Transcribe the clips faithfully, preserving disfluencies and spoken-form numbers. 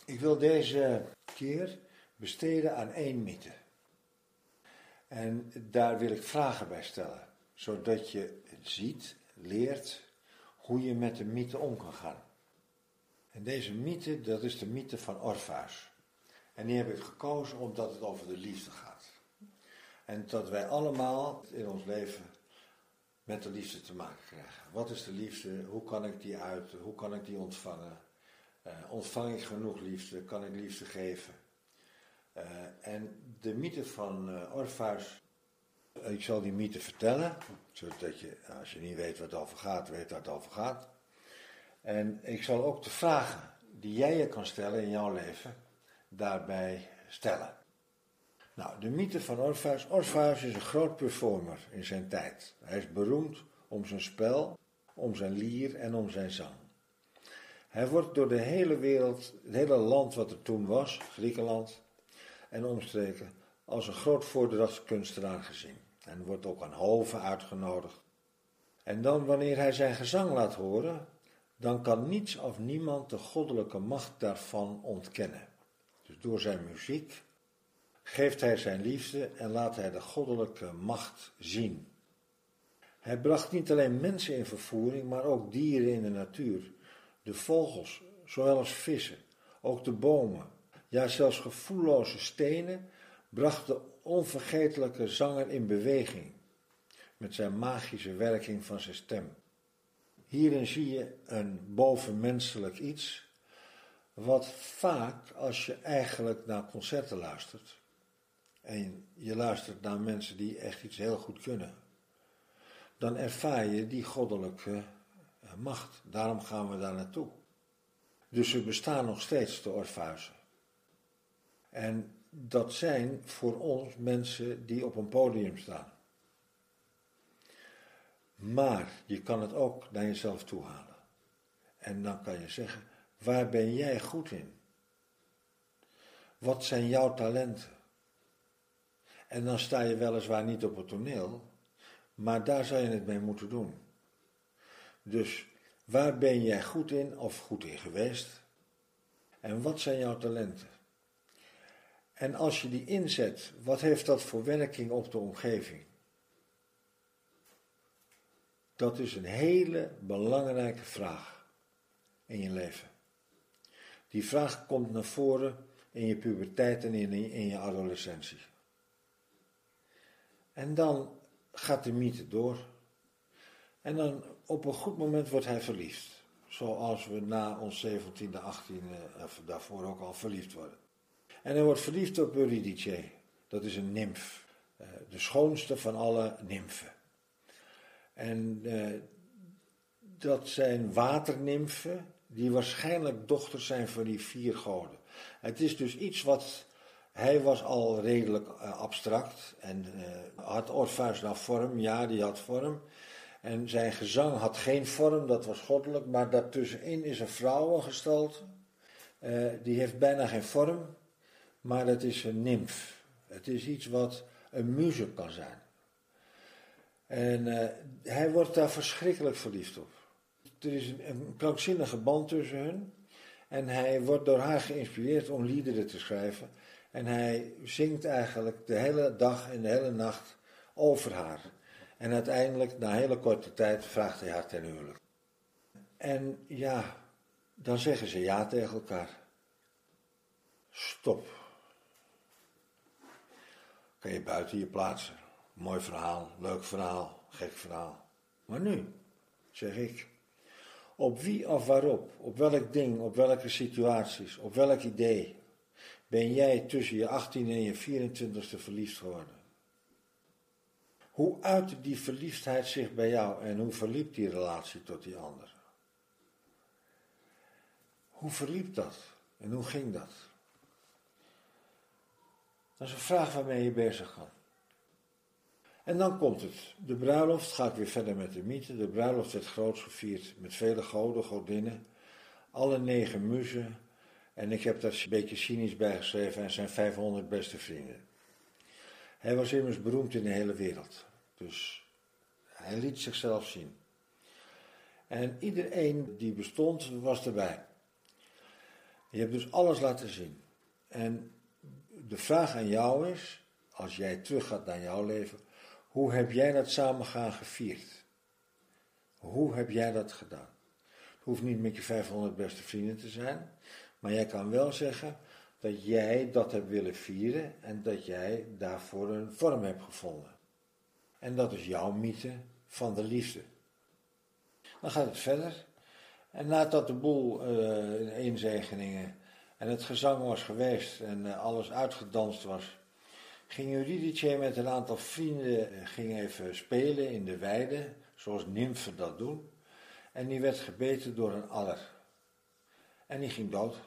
Ik wil deze keer besteden aan één mythe. En daar wil ik vragen bij stellen, zodat je ziet, leert hoe je met de mythe om kan gaan. En deze mythe, dat is de mythe van Orpheus. En die heb ik gekozen omdat het over de liefde gaat. En dat wij allemaal in ons leven met de liefde te maken krijgen. Wat is de liefde? Hoe kan ik die uiten? Hoe kan ik die ontvangen? Uh, ontvang ik genoeg liefde? Kan ik liefde geven? Uh, en de mythe van uh, Orpheus, ik zal die mythe vertellen, zodat je, als je niet weet wat het over gaat, weet waar het over gaat. En ik zal ook de vragen die jij je kan stellen in jouw leven, daarbij stellen. Nou, de mythe van Orpheus. Orpheus is een groot performer in zijn tijd. Hij is beroemd om zijn spel, om zijn lier en om zijn zang. Hij wordt door de hele wereld, het hele land wat er toen was, Griekenland en omstreken, als een groot voordrachtskunstenaar gezien. En wordt ook aan hoven uitgenodigd. En dan, wanneer hij zijn gezang laat horen, dan kan niets of niemand de goddelijke macht daarvan ontkennen. Dus door zijn muziek geeft hij zijn liefde en laat hij de goddelijke macht zien. Hij bracht niet alleen mensen in vervoering, maar ook dieren in de natuur. De vogels, zowel als vissen, ook de bomen, ja zelfs gevoelloze stenen, bracht de onvergetelijke zanger in beweging, met zijn magische werking van zijn stem. Hierin zie je een bovenmenselijk iets, wat vaak, als je eigenlijk naar concerten luistert, en je luistert naar mensen die echt iets heel goed kunnen, dan ervaar je die goddelijke macht. Daarom gaan we daar naartoe. Dus er bestaan nog steeds de Orpheusen. En dat zijn voor ons mensen die op een podium staan. Maar je kan het ook naar jezelf toe halen. En dan kan je zeggen, waar ben jij goed in? Wat zijn jouw talenten? En dan sta je weliswaar niet op het toneel, maar daar zou je het mee moeten doen. Dus waar ben jij goed in of goed in geweest? En wat zijn jouw talenten? En als je die inzet, wat heeft dat voor werking op de omgeving? Dat is een hele belangrijke vraag in je leven. Die vraag komt naar voren in je puberteit en in, in je adolescentie. En dan gaat de mythe door. En dan op een goed moment wordt hij verliefd. Zoals we na ons zeventiende, achttiende, of daarvoor ook al verliefd worden. En hij wordt verliefd op Eurydice. Dat is een nimf. De schoonste van alle nimfen. En uh, dat zijn waternimfen die waarschijnlijk dochters zijn van die vier goden. Het is dus iets wat... Hij was al redelijk uh, abstract en uh, had Orpheus nou vorm? Ja, die had vorm. En zijn gezang had geen vorm, dat was goddelijk, maar daartussenin is een vrouwengestalte. Uh, die heeft bijna geen vorm, maar dat is een nimf. Het is iets wat een muze kan zijn. En uh, hij wordt daar verschrikkelijk verliefd op. Er is een, een krankzinnige band tussen hun. En hij wordt door haar geïnspireerd om liederen te schrijven. En hij zingt eigenlijk de hele dag en de hele nacht over haar. En uiteindelijk, na een hele korte tijd, vraagt hij haar ten huwelijk. En ja, dan zeggen ze ja tegen elkaar. Stop. Kan je buiten je plaatsen. Mooi verhaal, leuk verhaal, gek verhaal. Maar nu, zeg ik, op wie of waarop, op welk ding, op welke situaties, op welk idee ben jij tussen je achttiende en je vierentwintigste verliefd geworden? Hoe uitte die verliefdheid zich bij jou en hoe verliep die relatie tot die ander? Hoe verliep dat en hoe ging dat? Dat is een vraag waarmee je bezig kan. En dan komt het. De bruiloft gaat weer verder met de mythe. De bruiloft werd groots gevierd met vele goden, godinnen. Alle negen muzen. En ik heb daar een beetje cynisch bij geschreven en zijn vijfhonderd beste vrienden. Hij was immers beroemd in de hele wereld. Dus hij liet zichzelf zien. En iedereen die bestond was erbij. Je hebt dus alles laten zien. En de vraag aan jou is, als jij teruggaat naar jouw leven, hoe heb jij dat samengaan gevierd? Hoe heb jij dat gedaan? Het hoeft niet met je vijfhonderd beste vrienden te zijn, maar jij kan wel zeggen dat jij dat hebt willen vieren en dat jij daarvoor een vorm hebt gevonden. En dat is jouw mythe van de liefde. Dan gaat het verder. En nadat de boel uh, in eenzegeningen en het gezang was geweest en uh, alles uitgedanst was, ging Eurydice met een aantal vrienden uh, ging even spelen in de weide, zoals nymfen dat doen. En die werd gebeten door een adder. En die ging dood.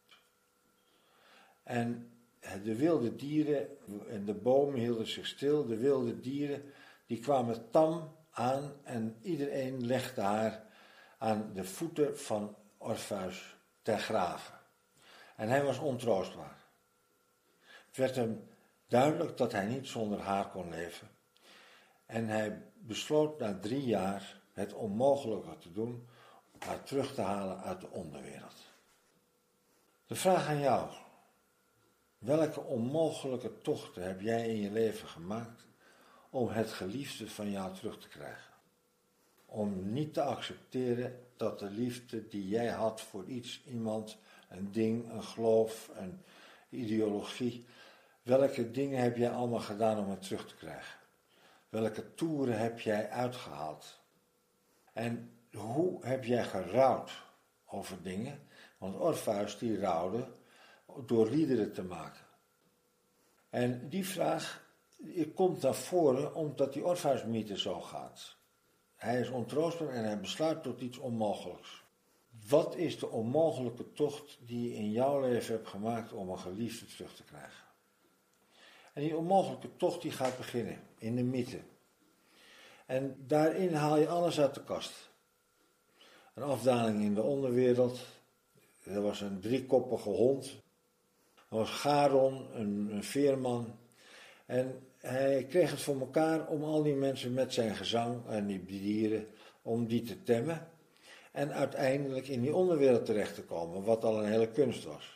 En de wilde dieren en de bomen hielden zich stil. De wilde dieren die kwamen tam aan en iedereen legde haar aan de voeten van Orpheus ter grave. En hij was ontroostbaar. Het werd hem duidelijk dat hij niet zonder haar kon leven. En hij besloot na drie jaar het onmogelijke te doen, haar terug te halen uit de onderwereld. De vraag aan jou: welke onmogelijke tochten heb jij in je leven gemaakt om het geliefde van jou terug te krijgen? Om niet te accepteren dat de liefde die jij had voor iets, iemand, een ding, een geloof, een ideologie, welke dingen heb jij allemaal gedaan om het terug te krijgen? Welke toeren heb jij uitgehaald? En hoe heb jij gerouwd over dingen? Want Orpheus die rouwde door liederen te maken. En die vraag komt naar voren omdat die Orpheus-mythe zo gaat. Hij is ontroostbaar en hij besluit tot iets onmogelijks. Wat is de onmogelijke tocht die je in jouw leven hebt gemaakt om een geliefde terug te krijgen? En die onmogelijke tocht die gaat beginnen in de mythe. En daarin haal je alles uit de kast. Een afdaling in de onderwereld. Er was een driekoppige hond. Er was Charon, een, een veerman. En hij kreeg het voor elkaar om al die mensen met zijn gezang en die dieren, om die te temmen. En uiteindelijk in die onderwereld terecht te komen, wat al een hele kunst was.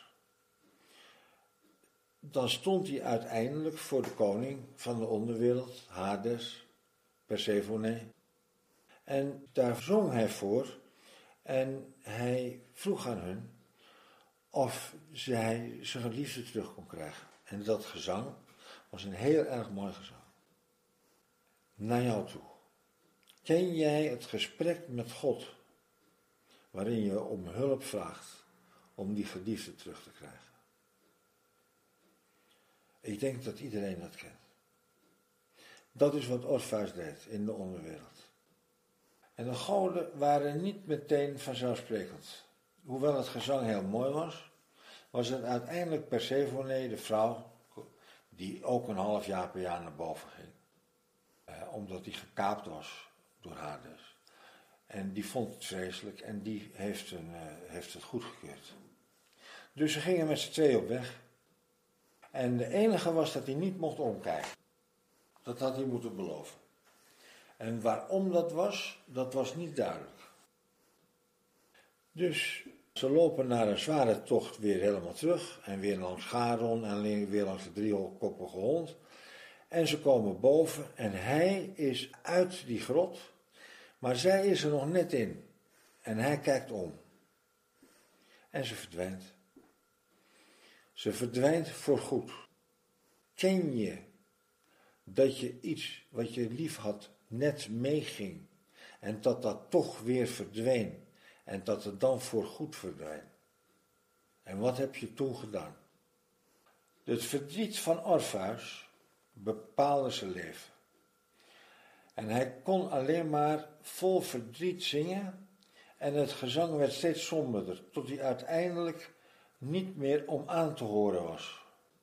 Dan stond hij uiteindelijk voor de koning van de onderwereld, Hades, Persephone. En daar zong hij voor en hij vroeg aan hun of zij zijn geliefde terug kon krijgen. En dat gezang was een heel erg mooi gezang. Naar jou toe. Ken jij het gesprek met God, waarin je om hulp vraagt om die geliefde terug te krijgen? Ik denk dat iedereen dat kent. Dat is wat Orpheus deed in de onderwereld. En de goden waren niet meteen vanzelfsprekend. Hoewel het gezang heel mooi was, was het uiteindelijk Persephone, de vrouw, die ook een half jaar per jaar naar boven ging. Eh, omdat die gekaapt was door Hades. En die vond het vreselijk en die heeft, een, uh, heeft het goedgekeurd. Dus ze gingen met z'n tweeën op weg. En de enige was dat hij niet mocht omkijken. Dat had hij moeten beloven. En waarom dat was, dat was niet duidelijk. Dus ze lopen naar een zware tocht weer helemaal terug. En weer langs Charon en weer langs de driekoppige hond. En ze komen boven en hij is uit die grot. Maar zij is er nog net in. En hij kijkt om. En ze verdwijnt. Ze verdwijnt voorgoed. Ken je dat je iets wat je lief had net meeging en dat dat toch weer verdween en dat het dan voorgoed verdwijnt? En wat heb je toen gedaan? Het verdriet van Orpheus bepaalde zijn leven. En hij kon alleen maar vol verdriet zingen en het gezang werd steeds somberder, tot hij uiteindelijk niet meer om aan te horen was.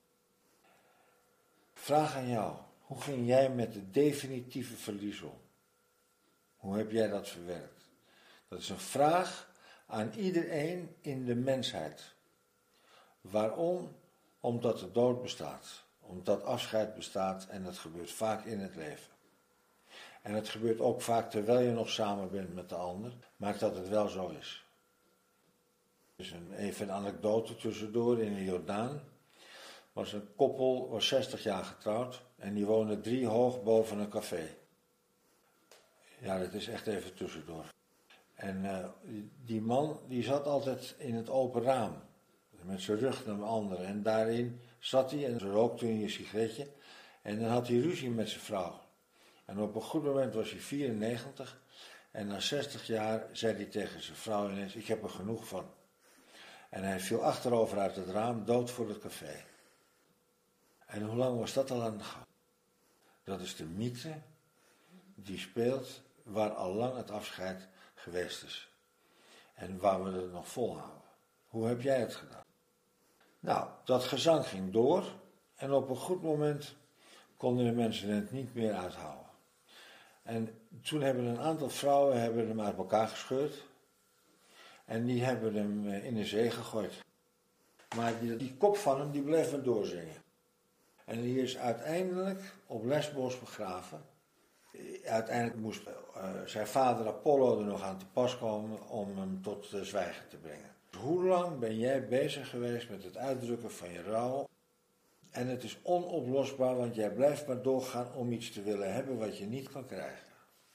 Vraag aan jou, hoe ging jij met de definitieve verlies om? Hoe heb jij dat verwerkt? Dat is een vraag aan iedereen in de mensheid. Waarom? Omdat de dood bestaat. Omdat afscheid bestaat en dat gebeurt vaak in het leven. En het gebeurt ook vaak terwijl je nog samen bent met de ander, maar dat het wel zo is. Dus een, even een anekdote tussendoor. In de Jordaan was een koppel, was zestig jaar getrouwd. En die woonde drie hoog boven een café. Ja, dat is echt even tussendoor. En uh, die man, die zat altijd in het open raam. Met zijn rug naar de anderen. En daarin zat hij en rookte hij een sigaretje. En dan had hij ruzie met zijn vrouw. En op een goed moment was hij vierennegentig. En na zestig jaar zei hij tegen zijn vrouw ineens, ik heb er genoeg van. En hij viel achterover uit het raam, dood voor het café. En hoe lang was dat al aan de gang? Dat is de mythe die speelt waar al lang het afscheid geweest is. En waar we het nog volhouden. Hoe heb jij het gedaan? Nou, dat gezang ging door. En op een goed moment konden de mensen het niet meer uithouden. En toen hebben een aantal vrouwen hebben hem uit elkaar gescheurd. En die hebben hem in de zee gegooid. Maar die, die kop van hem, die bleef maar doorzingen. En die is uiteindelijk op Lesbos begraven. Uiteindelijk moest uh, zijn vader Apollo er nog aan te pas komen om hem tot uh, zwijgen te brengen. Hoe lang ben jij bezig geweest met het uitdrukken van je rouw? En het is onoplosbaar, want jij blijft maar doorgaan om iets te willen hebben wat je niet kan krijgen.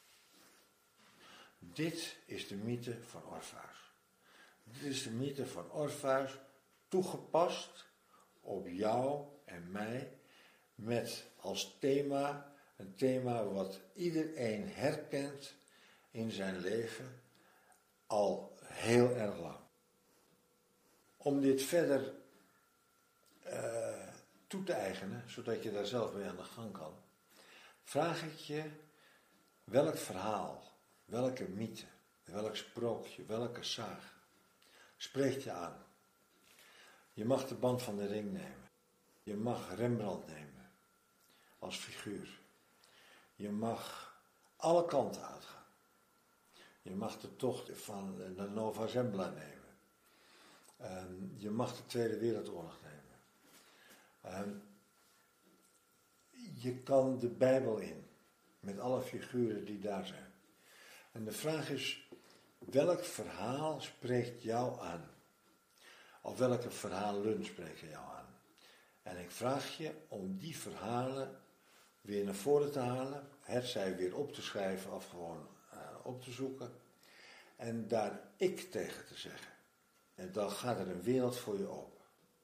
Dit is de mythe van Orpheus. Dit is de mythe van Orpheus, toegepast op jou en mij, met als thema, een thema wat iedereen herkent in zijn leven al heel erg lang. Om dit verder uh, toe te eigenen, zodat je daar zelf mee aan de gang kan, vraag ik je welk verhaal, welke mythe, welk sprookje, welke sage spreekt je aan. Je mag de Band van de Ring nemen. Je mag Rembrandt nemen als figuur. Je mag alle kanten uitgaan. Je mag de tocht van de Nova Zembla nemen. Um, je mag de Tweede Wereldoorlog nemen. Um, je kan de Bijbel in, met alle figuren die daar zijn. En de vraag is, welk verhaal spreekt jou aan? Of welke verhalen spreken jou aan? En ik vraag je om die verhalen weer naar voren te halen, hetzij weer op te schrijven of gewoon uh, op te zoeken. En daar ik tegen te zeggen. En dan gaat er een wereld voor je open.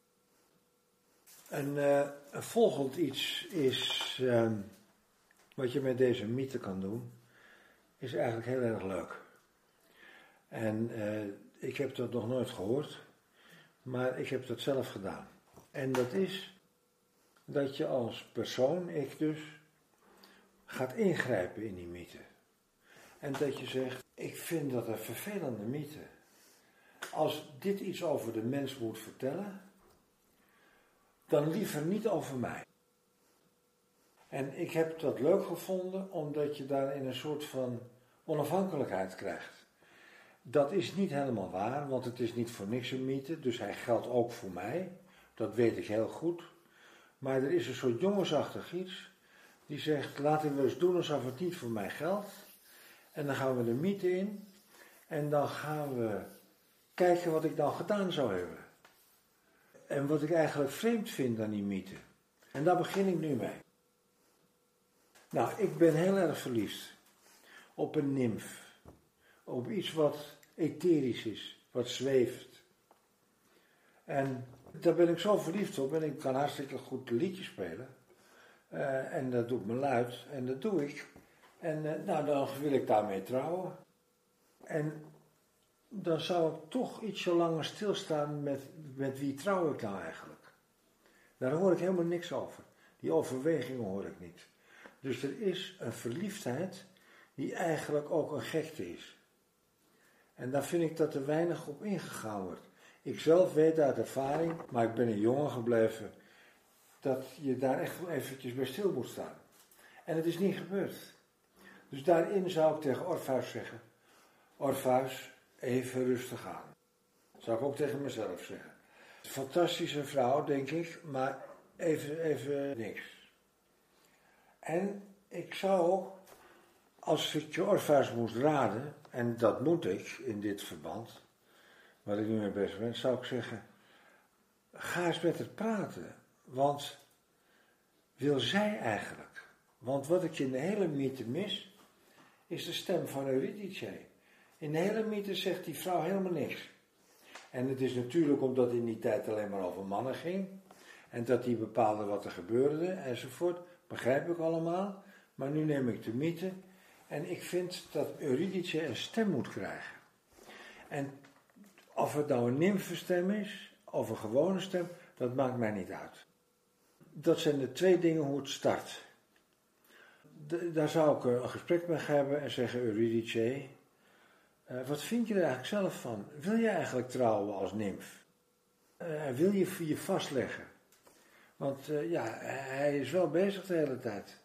En uh, een volgend iets is, uh, wat je met deze mythe kan doen, is eigenlijk heel erg leuk. En uh, ik heb dat nog nooit gehoord, maar ik heb dat zelf gedaan. En dat is dat je als persoon, ik dus, gaat ingrijpen in die mythe. En dat je zegt, ik vind dat een vervelende mythe. Als dit iets over de mens moet vertellen, dan liever niet over mij. En ik heb dat leuk gevonden, omdat je daarin een soort van onafhankelijkheid krijgt. Dat is niet helemaal waar, want het is niet voor niks een mythe, dus hij geldt ook voor mij. Dat weet ik heel goed. Maar er is een soort jongensachtig iets, die zegt, laten we eens doen alsof het niet voor mij geldt. En dan gaan we de mythe in, en dan gaan we kijken wat ik dan gedaan zou hebben. En wat ik eigenlijk vreemd vind aan die mythe. En daar begin ik nu mee. Nou, ik ben heel erg verliefd op een nimf. Op iets wat etherisch is, wat zweeft. En daar ben ik zo verliefd op en ik kan hartstikke goed liedjes spelen. Uh, en dat doet me luid en dat doe ik. En uh, nou, dan wil ik daarmee trouwen. En dan zou ik toch ietsje langer stilstaan met, met wie trouw ik nou eigenlijk. Daar hoor ik helemaal niks over. Die overwegingen hoor ik niet. Dus er is een verliefdheid die eigenlijk ook een gekte is. En daar vind ik dat er weinig op ingegaan wordt. Ik zelf weet uit ervaring, maar ik ben een jongen gebleven, dat je daar echt wel eventjes bij stil moet staan. En het is niet gebeurd. Dus daarin zou ik tegen Orpheus zeggen, Orpheus, even rustig aan. Dat zou ik ook tegen mezelf zeggen. Fantastische vrouw, denk ik, maar even, even niks. En ik zou, als ik je Orpheus moest raden, en dat moet ik in dit verband, wat ik nu mee bezig ben, zou ik zeggen, ga eens met het praten. Want wil zij eigenlijk? Want wat ik in de hele mythe mis, is de stem van Eurydice. In de hele mythe zegt die vrouw helemaal niks. En het is natuurlijk omdat in die tijd alleen maar over mannen ging. En dat die bepaalde wat er gebeurde enzovoort. Begrijp ik allemaal. Maar nu neem ik de mythe. En ik vind dat Eurydice een stem moet krijgen. En of het nou een nymfenstem is, of een gewone stem, dat maakt mij niet uit. Dat zijn de twee dingen hoe het start. De, daar zou ik een gesprek mee hebben en zeggen, Eurydice, uh, wat vind je er eigenlijk zelf van? Wil je eigenlijk trouwen als nymf? Uh, wil je je vastleggen? Want uh, ja, hij is wel bezig de hele tijd.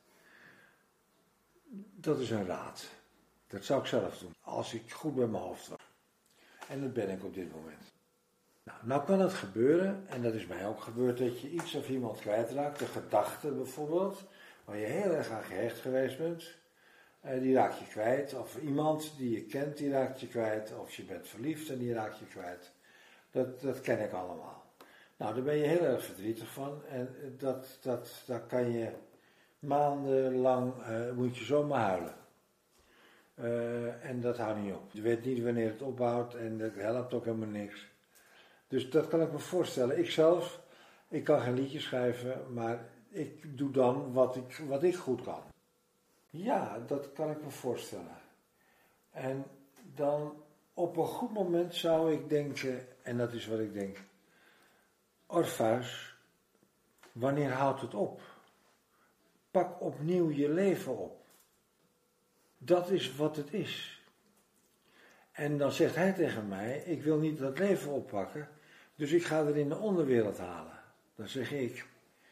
Dat is een raad. Dat zou ik zelf doen, als ik goed bij mijn hoofd was. En dat ben ik op dit moment. Nou, nou kan het gebeuren, en dat is mij ook gebeurd, dat je iets of iemand kwijtraakt. De gedachte bijvoorbeeld, waar je heel erg aan gehecht geweest bent. Uh, die raak je kwijt. Of iemand die je kent, die raakt je kwijt. Of je bent verliefd en die raakt je kwijt. Dat, dat ken ik allemaal. Nou, daar ben je heel erg verdrietig van. En dat, dat, daar kan je maandenlang, uh, moet je zomaar huilen. Uh, en dat houdt niet op. Je weet niet wanneer het ophoudt en dat helpt ook helemaal niks. Dus dat kan ik me voorstellen. Ik zelf, ik kan geen liedje schrijven, maar ik doe dan wat ik, wat ik goed kan. Ja, dat kan ik me voorstellen. En dan op een goed moment zou ik denken, en dat is wat ik denk, Orpheus, wanneer houdt het op? Pak opnieuw je leven op. Dat is wat het is. En dan zegt hij tegen mij, ik wil niet dat leven oppakken, dus ik ga er in de onderwereld halen. Dan zeg ik,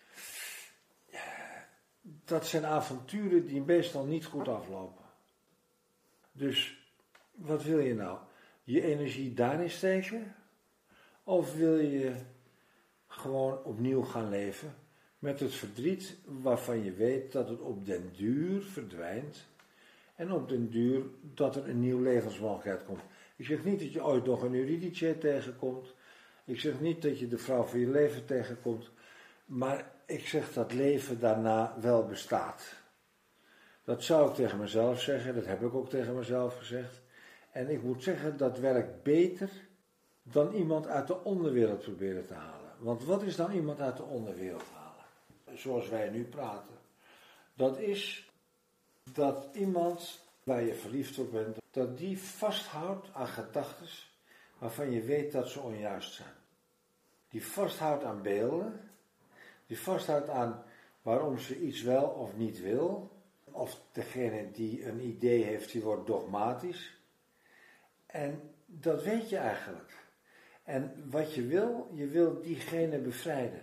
dat zijn avonturen die meestal niet goed aflopen. Dus, wat wil je nou? Je energie daarin steken? Of wil je gewoon opnieuw gaan leven met het verdriet waarvan je weet dat het op den duur verdwijnt en op den duur dat er een nieuw levensmogelijkheid komt. Ik zeg niet dat je ooit nog een Eurydice tegenkomt. Ik zeg niet dat je de vrouw van je leven tegenkomt. Maar ik zeg dat leven daarna wel bestaat. Dat zou ik tegen mezelf zeggen. Dat heb ik ook tegen mezelf gezegd. En ik moet zeggen, dat werkt beter dan iemand uit de onderwereld proberen te halen. Want wat is dan iemand uit de onderwereld halen? Zoals wij nu praten. Dat is dat iemand waar je verliefd op bent, dat die vasthoudt aan gedachten waarvan je weet dat ze onjuist zijn. Die vasthoudt aan beelden. Die vasthoudt aan waarom ze iets wel of niet wil. Of degene die een idee heeft, die wordt dogmatisch. En dat weet je eigenlijk. En wat je wil, je wil diegene bevrijden.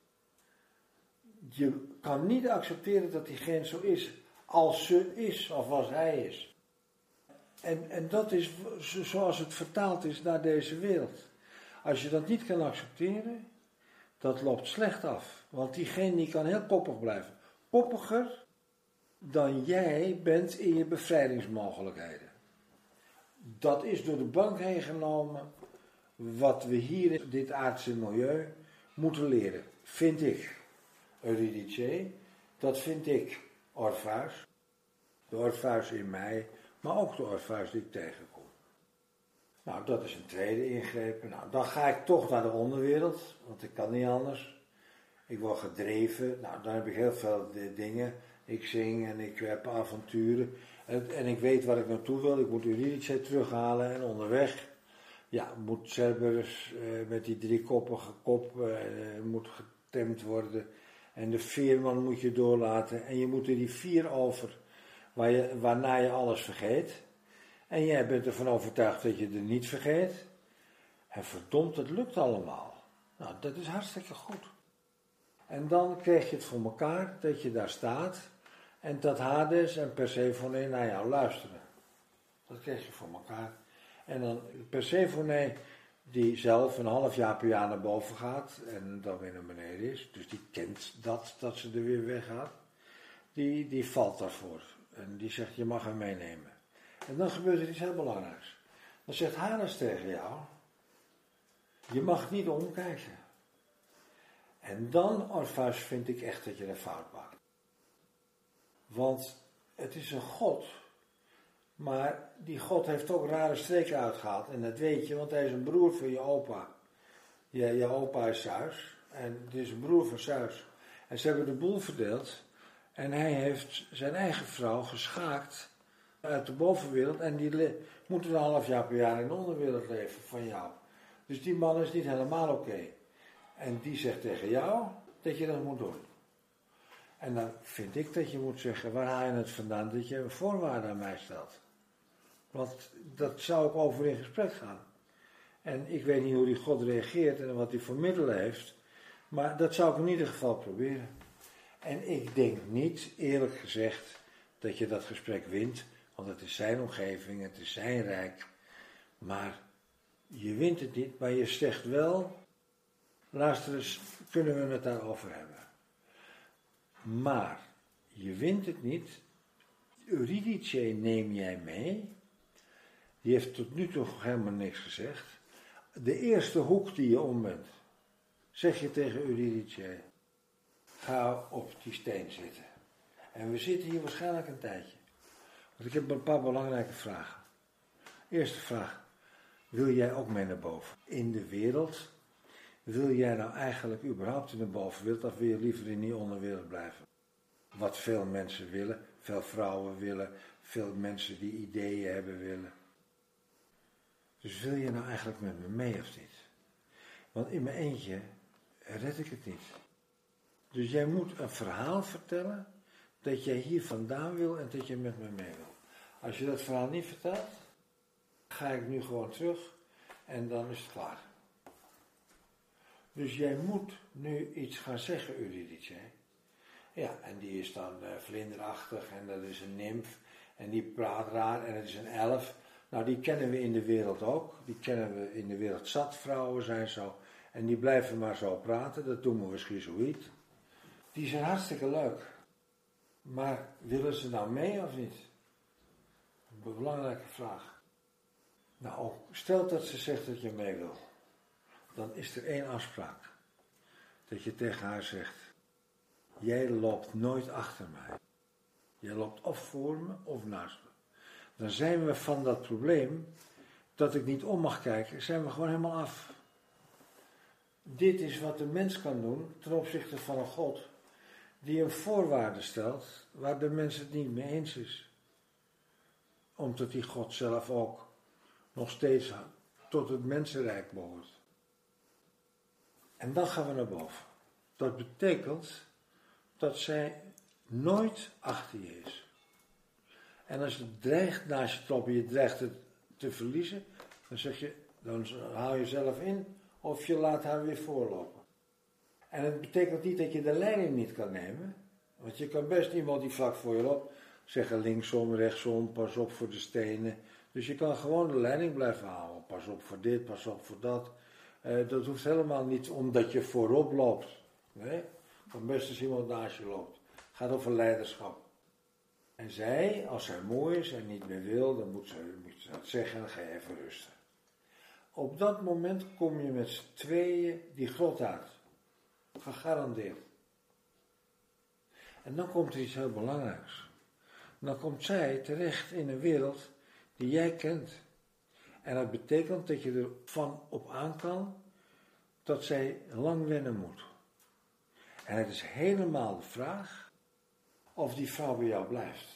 Je kan niet accepteren dat diegene zo is als ze is of als hij is. En, en dat is zoals het vertaald is naar deze wereld. Als je dat niet kan accepteren, dat loopt slecht af. Want diegene die kan heel koppig blijven. Koppiger dan jij bent in je bevrijdingsmogelijkheden. Dat is door de bank heen genomen wat we hier in dit aardse milieu moeten leren. Vind ik Eurydice, dat vind ik Orpheus. De Orpheus in mij, maar ook de Orpheus die ik tegenkom. Nou, dat is een tweede ingreep. Nou, dan ga ik toch naar de onderwereld, want ik kan niet anders. Ik word gedreven, nou, dan heb ik heel veel dingen. Ik zing en ik heb avonturen. En, en ik weet waar ik naartoe wil. Ik moet Eurydice terughalen en onderweg. Ja, moet Cerberus eh, met die driekoppige kop eh, moet getemd worden. En de veerman moet je doorlaten. En je moet er die vier over, waar je, waarna je alles vergeet. En jij bent ervan overtuigd dat je er niet vergeet. En verdomd, het lukt allemaal. Nou, dat is hartstikke goed. En dan krijg je het voor elkaar dat je daar staat. En dat Hades en Persephone naar jou luisteren. Dat krijg je voor elkaar. En dan Persephone, die zelf een half jaar per jaar naar boven gaat en dan weer naar beneden is. Dus die kent dat, dat ze er weer weggaat. Die, die valt daarvoor. En die zegt, je mag hem meenemen. En dan gebeurt er iets heel belangrijks. Dan zegt Hades tegen jou, Je mag niet omkijken. En dan, Orpheus, vind ik echt dat je een fout maakt. Want het is een God, maar die God heeft ook rare streken uitgehaald. En dat weet je, want hij is een broer van je opa. Je, je opa is Zeus en het is een broer van Zeus. En ze hebben de boel verdeeld en hij heeft zijn eigen vrouw geschaakt uit de bovenwereld. En die le- moeten een half jaar per jaar in de onderwereld leven van jou. Dus die man is niet helemaal oké. Okay. En die zegt tegen jou dat je dat moet doen. En dan vind ik dat je moet zeggen, waar haal je het vandaan dat je een voorwaarde aan mij stelt? Want dat zou ik over in gesprek gaan. En ik weet niet hoe die God reageert en wat hij voor middelen heeft. Maar dat zou ik in ieder geval proberen. En ik denk niet, eerlijk gezegd, dat je dat gesprek wint. Want het is zijn omgeving, het is zijn rijk. Maar je wint het niet, maar je zegt wel, luister eens, kunnen we het daarover hebben. Maar je wint het niet. Eurydice neem jij mee. Die heeft tot nu toe helemaal niks gezegd. De eerste hoek die je om bent, zeg je tegen Eurydice, ga op die steen zitten. En we zitten hier waarschijnlijk een tijdje. Want ik heb een paar belangrijke vragen. Eerste vraag, wil jij ook mee naar boven? In de wereld, wil jij nou eigenlijk überhaupt in de bovenwereld, of wil je liever in die onderwereld blijven? Wat veel mensen willen, veel vrouwen willen, veel mensen die ideeën hebben willen. Dus wil je nou eigenlijk met me mee of niet? Want in mijn eentje red ik het niet. Dus jij moet een verhaal vertellen dat jij hier vandaan wil en dat je met me mee wil. Als je dat verhaal niet vertelt, ga ik nu gewoon terug en dan is het klaar. Dus jij moet nu iets gaan zeggen, Eurydice. Ja, en die is dan uh, vlinderachtig en dat is een nimf en die praat raar en het is een elf. Nou, die kennen we in de wereld ook. Die kennen we in de wereld zat. Vrouwen zijn zo. En die blijven maar zo praten. Dat noemen we schizoïd. Die zijn hartstikke leuk. Maar willen ze nou mee of niet? Een belangrijke vraag. Nou, stel dat ze zegt dat je mee wil. Dan is er één afspraak. Dat je tegen haar zegt, jij loopt nooit achter mij. Jij loopt of voor me of naast me. Dan zijn we van dat probleem dat ik niet om mag kijken, zijn we gewoon helemaal af. Dit is wat de mens kan doen ten opzichte van een God die een voorwaarde stelt waar de mens het niet mee eens is. Omdat die God zelf ook nog steeds tot het mensenrijk behoort. En dan gaan we naar boven. Dat betekent dat zij nooit achter je is. En als het dreigt naast je te lopen, je dreigt het te verliezen, dan zeg je, dan haal je zelf in of je laat haar weer voorlopen. En het betekent niet dat je de leiding niet kan nemen, want je kan best iemand die vlak voor je loopt zeggen linksom, rechtsom, pas op voor de stenen. Dus je kan gewoon de leiding blijven houden. Pas op voor dit, pas op voor dat. Uh, dat hoeft helemaal niet omdat je voorop loopt. Nee, het kan best als iemand naast je loopt. Het gaat over leiderschap. En zij, als zij mooi is en niet meer wil, dan moet ze, moet ze dat zeggen en dan ga je even rusten. Op dat moment kom je met z'n tweeën die grot uit. Gegarandeerd. En dan komt er iets heel belangrijks. Dan komt zij terecht in een wereld die jij kent. En dat betekent dat je er van op aan kan dat zij lang wennen moet. En het is helemaal de vraag of die vrouw bij jou blijft.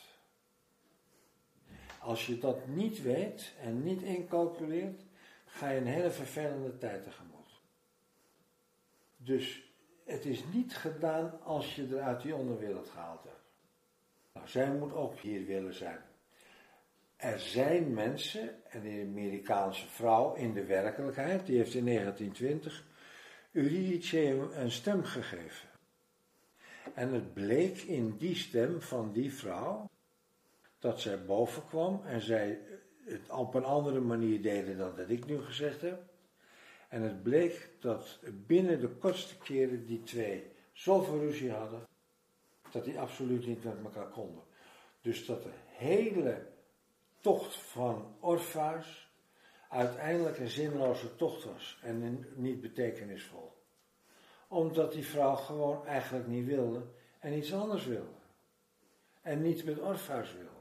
Als je dat niet weet en niet incalculeert, ga je een hele vervelende tijd tegemoet. Dus het is niet gedaan als je er uit die onderwereld gehaald hebt. Nou, zij moet ook hier willen zijn. Er zijn mensen, en de Amerikaanse vrouw in de werkelijkheid, die heeft in negentien twintig Eurydice een stem gegeven. En het bleek in die stem van die vrouw dat zij boven kwam en zij het op een andere manier deden dan dat ik nu gezegd heb. En het bleek dat binnen de kortste keren die twee zoveel ruzie hadden, dat die absoluut niet met elkaar konden. Dus dat de hele tocht van Orpheus uiteindelijk een zinloze tocht was en niet betekenisvol. Omdat die vrouw gewoon eigenlijk niet wilde en iets anders wilde. En niet met Orpheus wilde.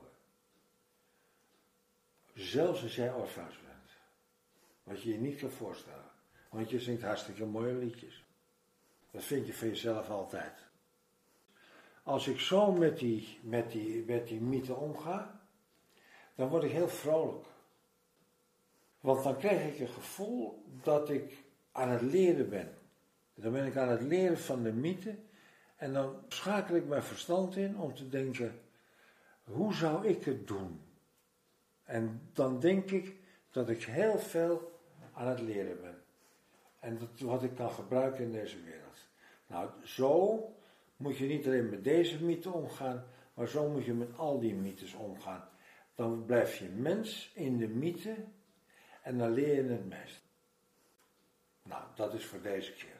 Zelfs als jij Orpheus bent. Wat je je niet kan voorstellen. Want je zingt hartstikke mooie liedjes. Dat vind je van jezelf altijd. Als ik zo met die, met die, met die mythe omga, dan word ik heel vrolijk. Want dan krijg ik het gevoel dat ik aan het leren ben. Dan ben ik aan het leren van de mythe. En dan schakel ik mijn verstand in om te denken, hoe zou ik het doen? En dan denk ik dat ik heel veel aan het leren ben. En dat wat ik kan gebruiken in deze wereld. Nou, zo moet je niet alleen met deze mythe omgaan, maar zo moet je met al die mythes omgaan. Dan blijf je mens in de mythe en dan leer je het meest. Nou, dat is voor deze keer.